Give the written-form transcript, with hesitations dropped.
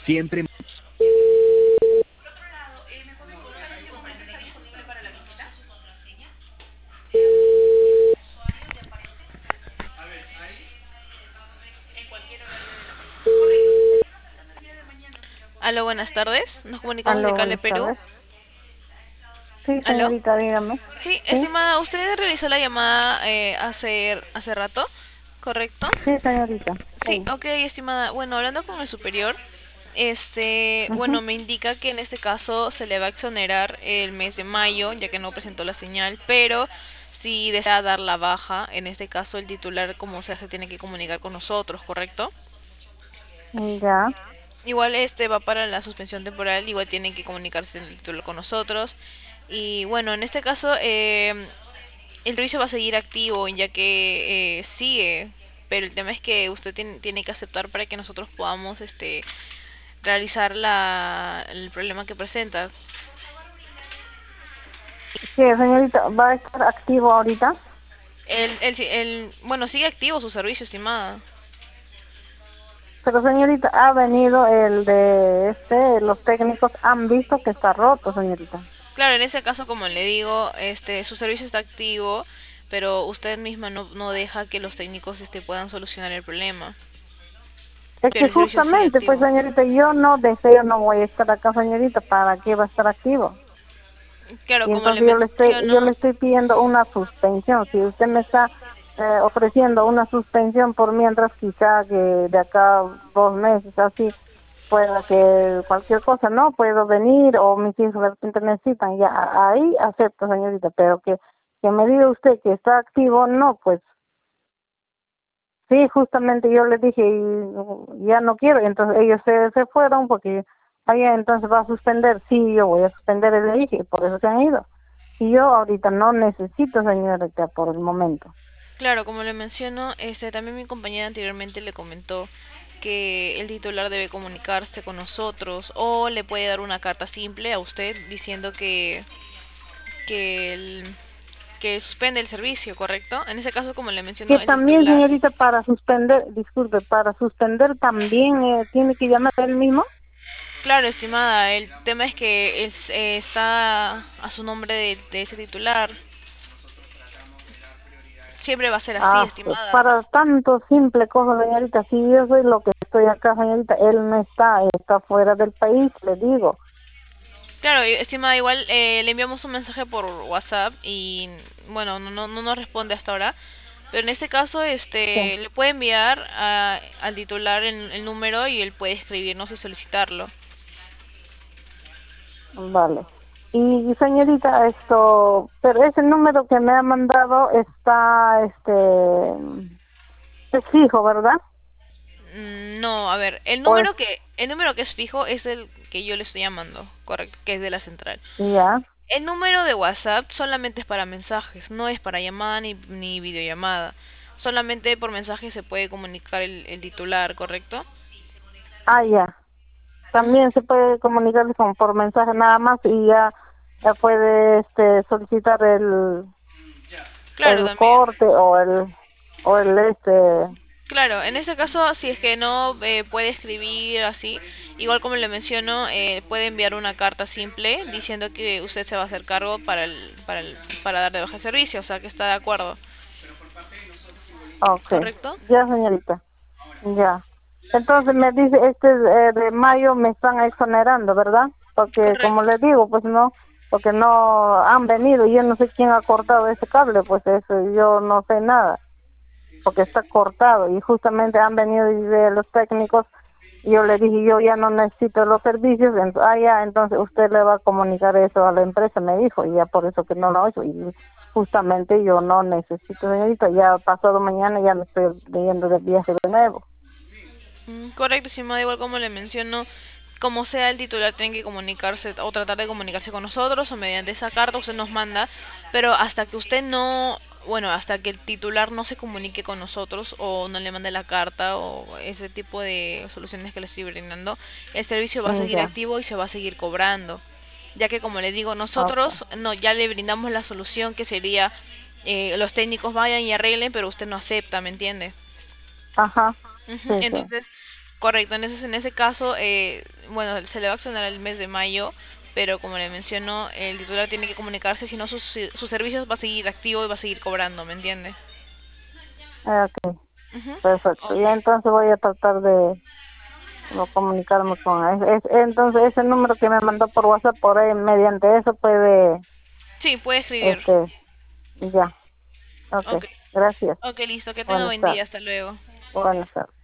Siempre. Aló, buenas tardes. Nos comunicamos de Aló, Cale, buenas Perú. tardes. Sí, Aló. señorita, dígame. Sí, Sí, estimada, usted realizó la llamada hace rato, ¿correcto? sí, señorita. Sí, Sí. ok, estimada. Bueno, hablando con el superior, Ujú. bueno, me indica que en este caso se le va a exonerar el mes de mayo, ya que no presentó la señal, pero si desea dar la baja, en este caso el titular, como sea, se tiene que comunicar con nosotros, ¿correcto? Ya. Igual este va para la suspensión temporal, igual tienen que comunicarse el titular con nosotros. Y bueno, en este caso el servicio va a seguir activo ya que sigue, pero el tema es que usted tiene que aceptar para que nosotros podamos realizar el problema que presenta. Sí, señorita, ¿va a estar activo ahorita? Bueno, sigue activo su servicio, estimada. Pero, señorita, ha venido el de los técnicos han visto que está roto, señorita. Claro, en ese caso, como le digo, su servicio está activo, pero usted misma no deja que los técnicos puedan solucionar el problema. Es Pero que el servicio sigue justamente, pues, activo. señorita, yo no deseo, no voy a estar acá, señorita, ¿para qué va a estar activo? Claro, Y como le entonces yo le menciono, estoy pidiendo una suspensión. Si usted me está ofreciendo una suspensión por mientras, quizá que de acá 2 meses así pueda que cualquier cosa, no puedo venir o mis hijos de repente necesitan, ya ahí acepto, señorita, pero que me diga usted que está activo, no, pues sí, justamente yo les dije y ya no quiero, entonces ellos se fueron porque allá entonces va a suspender, sí, yo voy a suspender, le dije, por eso se han ido. Y yo ahorita no necesito, señorita, por el momento. claro, como le menciono, también mi compañera anteriormente le comentó que el titular debe comunicarse con nosotros o le puede dar una carta simple a usted diciendo que, el- que suspende el servicio, ¿correcto? En ese caso, como le Que menciono, el también, titular. señorita, para suspender, disculpe, para suspender también tiene que llamar él mismo. Claro, estimada, el tema es que está a su nombre de ese titular. Siempre va a ser así, Ah, estimada. para tanto simple cosa, señorita, si yo soy lo que estoy acá, señorita, él no está, está fuera del país, le digo. Claro, estimada, igual le enviamos un mensaje por WhatsApp y bueno, no nos responde hasta ahora. Pero en este caso, Sí, le puede enviar al titular el número y él puede escribirnos y solicitarlo. vale. Y señorita, pero ese número que me ha mandado está, es fijo, ¿verdad? No, a ver, O es, el número que es fijo es el que yo le estoy llamando, correcto, que es de la central. ya, El número de WhatsApp solamente es para mensajes, no es para llamada ni videollamada. Solamente por mensaje se puede comunicar el titular, ¿correcto? ya. Ujú. También se puede comunicar por mensaje nada más y ya puede, solicitar Claro, el también. corte o el. Claro, en ese caso, si es que no puede escribir así, igual como le menciono, puede enviar una carta simple diciendo que usted se va a hacer cargo para dar de baja el servicio, o sea que está de acuerdo, Ok, ¿correcto? ya, señorita, ya. Entonces me dice, de mayo me están exonerando, ¿verdad? Porque como Correcto. le digo, pues no, porque no han venido, yo no sé quién ha cortado ese cable, pues eso yo no sé nada, porque está cortado y justamente han venido de los técnicos. Yo le dije, yo ya no necesito los servicios, ya, entonces usted le va a comunicar eso a la empresa, me dijo, y ya por eso que no lo he hecho. Y justamente yo no necesito, señorita, ya pasado mañana ya me estoy yendo de viaje de nuevo. Correcto, estimada, igual como le menciono, como sea el titular tiene que comunicarse o tratar de comunicarse con nosotros o mediante esa carta usted nos manda, pero hasta que usted no, bueno, hasta que el titular no se comunique con nosotros o no le mande la carta o ese tipo de soluciones que le estoy brindando, el servicio va a seguir Ya, activo y se va a seguir cobrando, ya que como le digo, ok. nosotros no ya le brindamos la solución que sería los técnicos vayan y arreglen, pero usted no acepta, ¿me entiende? Ajá, Ujú. sí, sí. Entonces, Correcto, en ese caso, bueno, se le va a accionar el mes de mayo, pero como le menciono, el titular tiene que comunicarse, si no sus servicios va a seguir activo y va a seguir cobrando, ¿me entiende? Ok, Ujú. perfecto. Ok. Ya entonces voy a tratar de comunicarme con él. Entonces ese número que me mandó por WhatsApp, por ahí, mediante eso puede, Sí, puede escribir. este, ya. Ok, Ok, gracias. ok, listo, que tenga Buenas buen día, tardes. hasta luego. Buenas tardes.